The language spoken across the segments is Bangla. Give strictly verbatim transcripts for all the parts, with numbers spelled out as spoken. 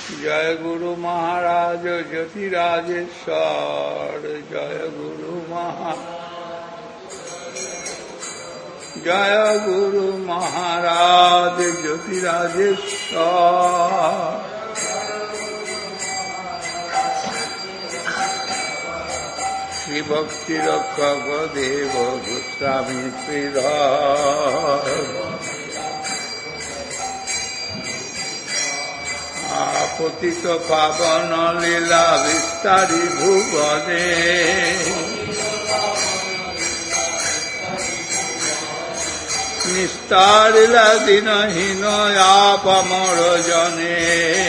जय गुरु महाराज ज्योतिराजेश्वर जय गुरु महाराज जय गुरु महाराज ज्योतिराजेश्वर श्री भक्ति रक्षक देव गोस्वामी श्रीधर पतित पावन लीला विस्तारी भुवने निस्तारिला दीनहीन आपमर जने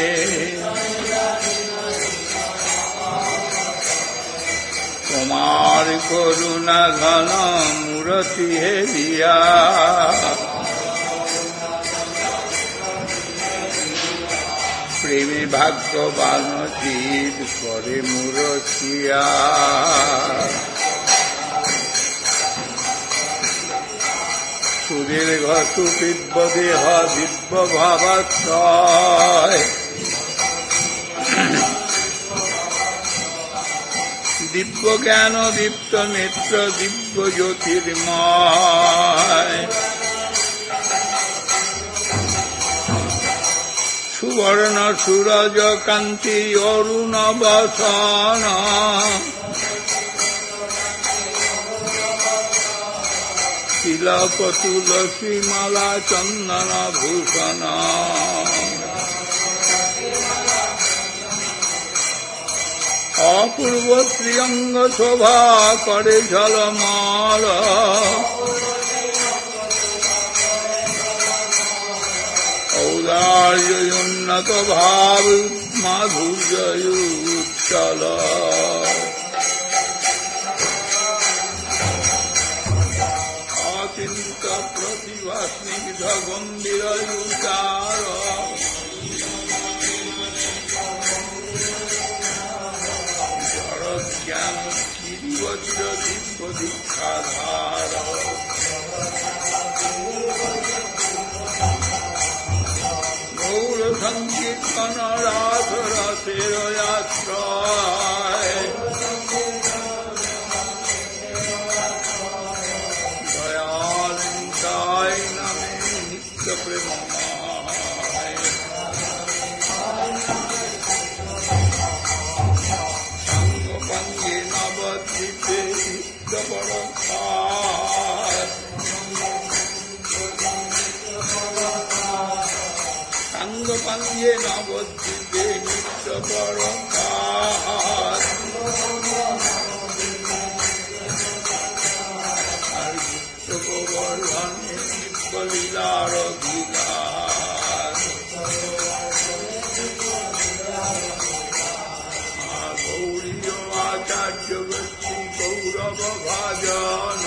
कुमार करुणा घन मूर्ति हेलिया प्रेमी भाग्यवान जीव करे मूर्तिया सुदीर्घ सुदिव्य देह दिव्य भावाश्रय दिव्य ज्ञान दीप्त नेत्र दिव्य ज्योतिर्मय सुवर्ण सूरज कांति अरुण बसन तिलक तुलसी माला चंदन भूषण अपूर्व त्रिअंग शोभा करे झलमल औदार्य उन्नत भाव माधुर्य उच्चल अचिंत प्रतिभा स्निग्ध गंभीर उच्चार जड़ ज्ञान गिरिवज्र दिव्य दीक्षाधार गौर संकीर्तन राध रसेर आश्रय दयालंकाय नमे नित्य प्रेममय संगपंगे नवद्वीपे नित्य परंकार संगपंगे नवद्वीपे नित्य परंकार गोवर्धने नित्य लीलार लीलार गौरीय आचार्य वृत्ति गौरव भाजन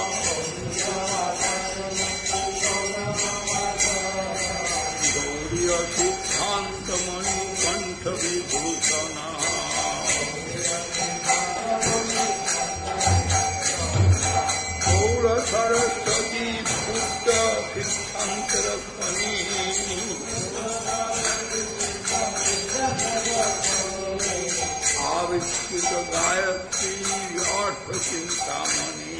गौरीय सिद्धांत मणिकंठ विभूषण गौर सरस्वती बुद्ध सिद्धांतर फणी आविष्कृत गायत्री अर्थ चिंतामणि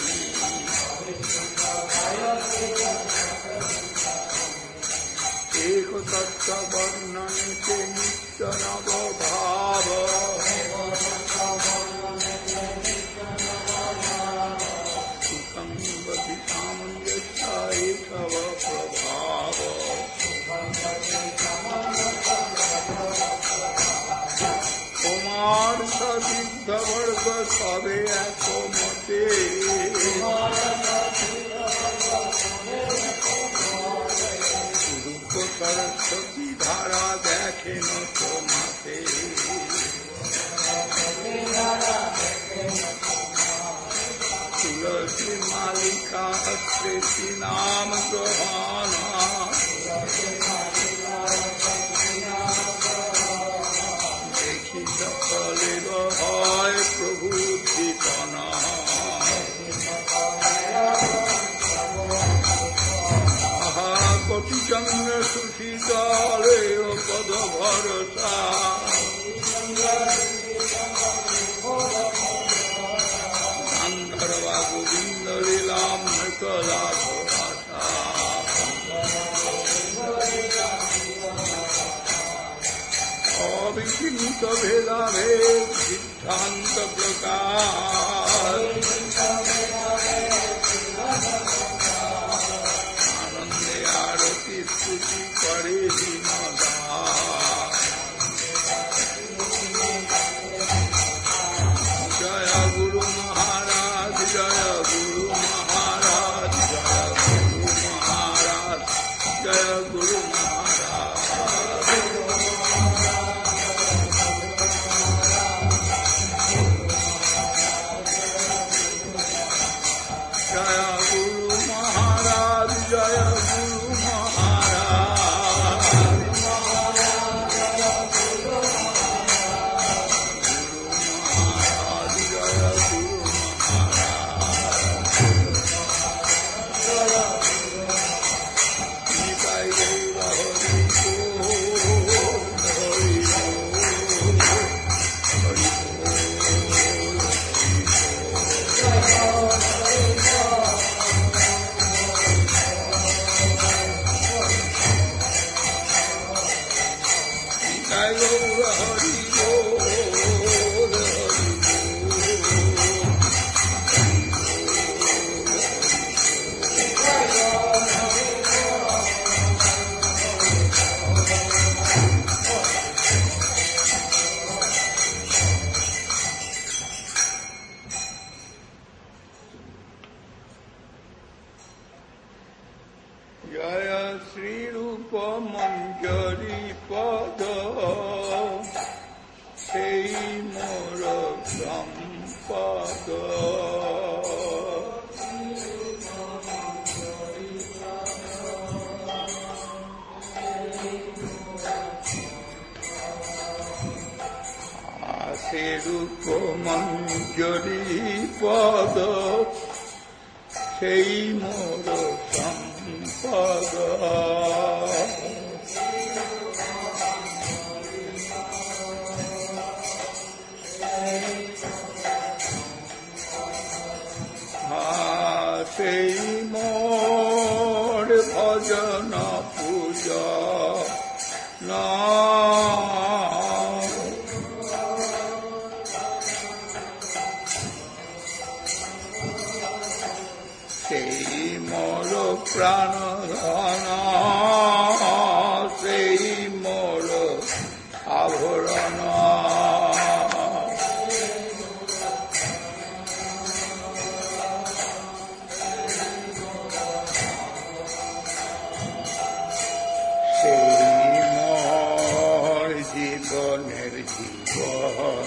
एक तत्व वर्णन के नित्य नव भाव सुसंगति सामंजस्य एकव प्रभाव कुमार सदिग्ध वर्ग सबे एक मते रूप सरस्वती धारा देखे न तो माते तुलसी मालिका श्रेष्ठी नाम ग्रहणा देखी सकले হয় প্রভু ঠিকানা আহা কোটি চন্দ্র সুশীতলে ও পদ ভরসা ভেদাভেদ সিদ্ধান্ত প্রকাশ আনন্দে আরতি স্তুতি করে দীনদাস জয় গুরু মহারাজ জয় গুরু মহারাজ জয় গুরু মহারাজ জয় গুরু মহারাজ জয় গুরু মহারাজ জয় গুরু মহারাজ গুরু মহারাজ জয় গুরু মহারাজ নিতাই গৌর হরি বল হরি বল হরি বল Jai Gaura Hari Bol Hari Jaya Sri Rupa Manjari Pada Sei Mora Sampada Ase Rupa Manjari Pada Sei Mora Sampada সেই মোর ভজন পূজা না সেই মোর প্রাণ ধন সেই মোর আভরণ জীবনের জীবন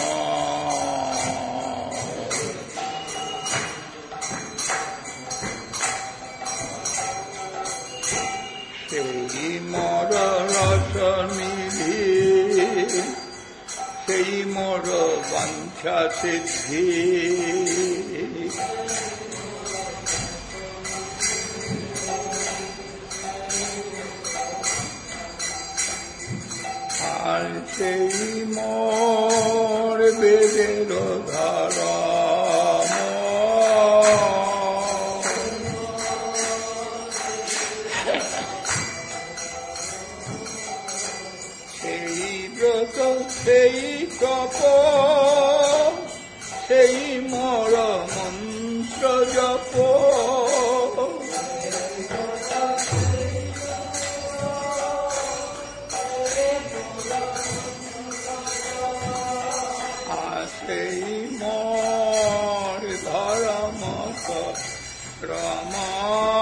সেই মর রস মিলি সেই মর বাঞ্ছা সিদ্ধি আর সেই মোর বেদের ধারা সেই ব্রত সেই তপ সেই মোর মন্ত্র জপ সেই মোর ধর্ম রমা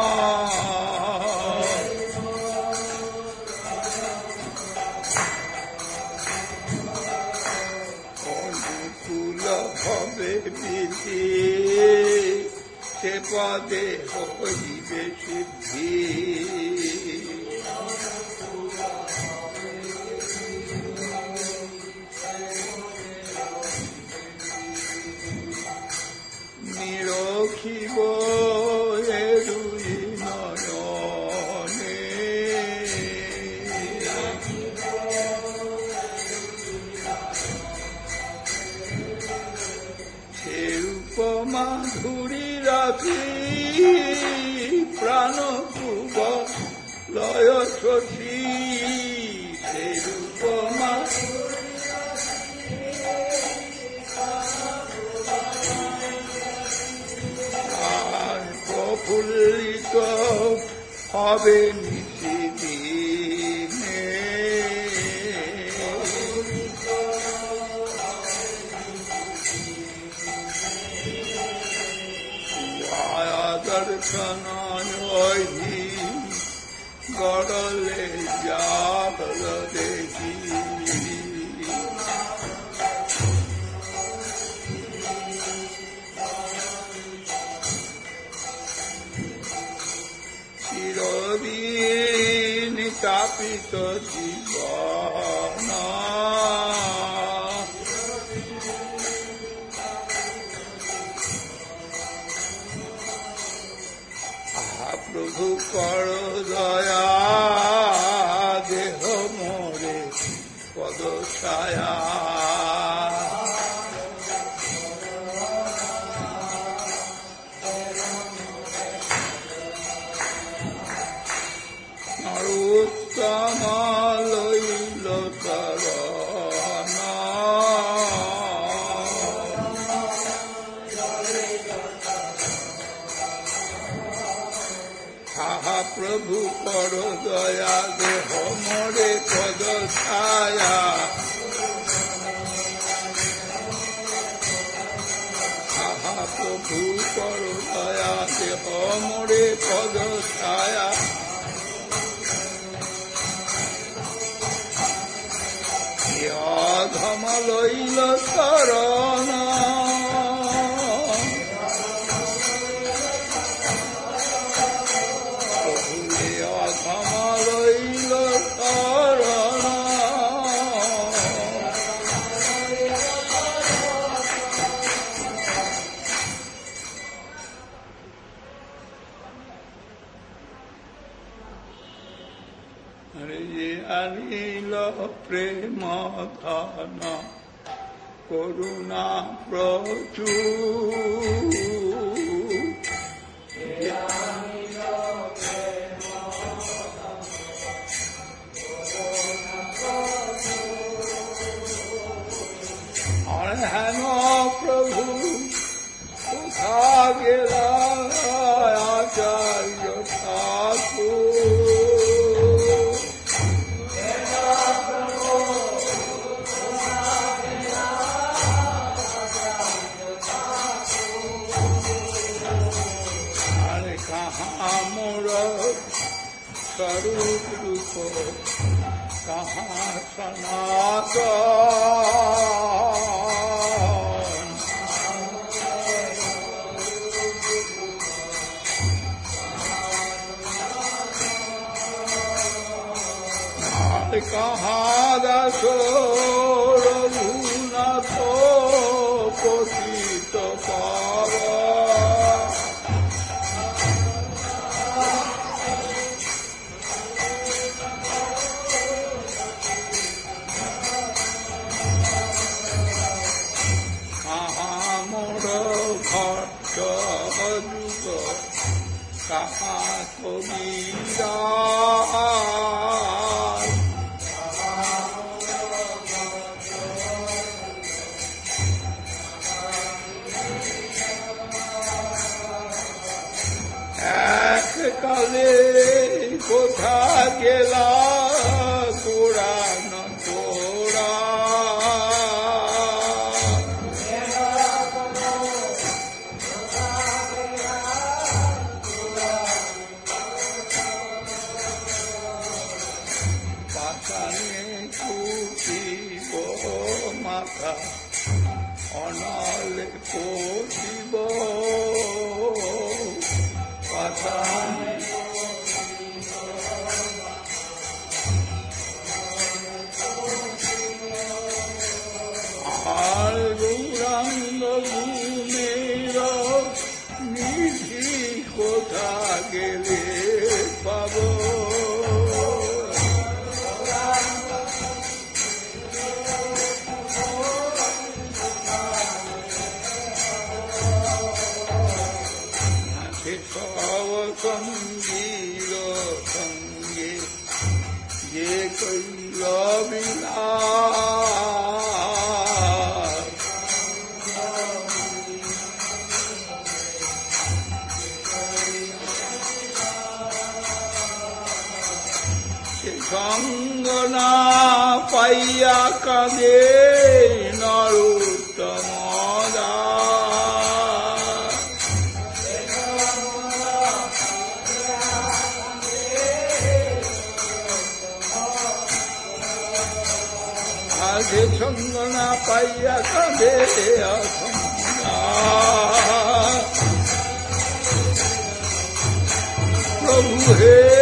অনুকূল হবে বিধি সে পদে হইবে সিদ্ধি নিরখিব এ দুই নয়নে সে উপমাধুরী রাখি প্রাণ কুব লয় শশী সে উপমাধুরী হবে নিশিদিনে মায়া দর্শনায় গড়লে জাগল দেখি চিরদিন তাপিত জীবন আহা প্রভু কর দয়া দেহ মোরে পদ ছায়া নরোত্তম লইল চরণ আহা প্রভু কর দয়া দেহ মোরে পদ ছায়া আহা প্রভু কর দয়া দেহ মোরে পদ ছায়া ধম লইল শরণ ধম লইল শরণ আনিল প্রেম ধন করুণা প্রচুর হেন প্রভু কোথা গেলা আচার্য ঠাকুর स्वरूप रूप कहाँ सनातन कहाँ दसो रघुनाथ पतित पावा कहाँ कबीरा एक काले कोथा गेला तोड़ा न तोड़ा মাথা অনালে পড়িব পাতা আর গৌরাঙ্গ গুণের নিধি কোথা গেলে পাব সঙ্গ না পাইয়া কাঁদে নরোত্তম দাস। আগে সঙ্গ না পাইয়া কাঁদে প্রভু হে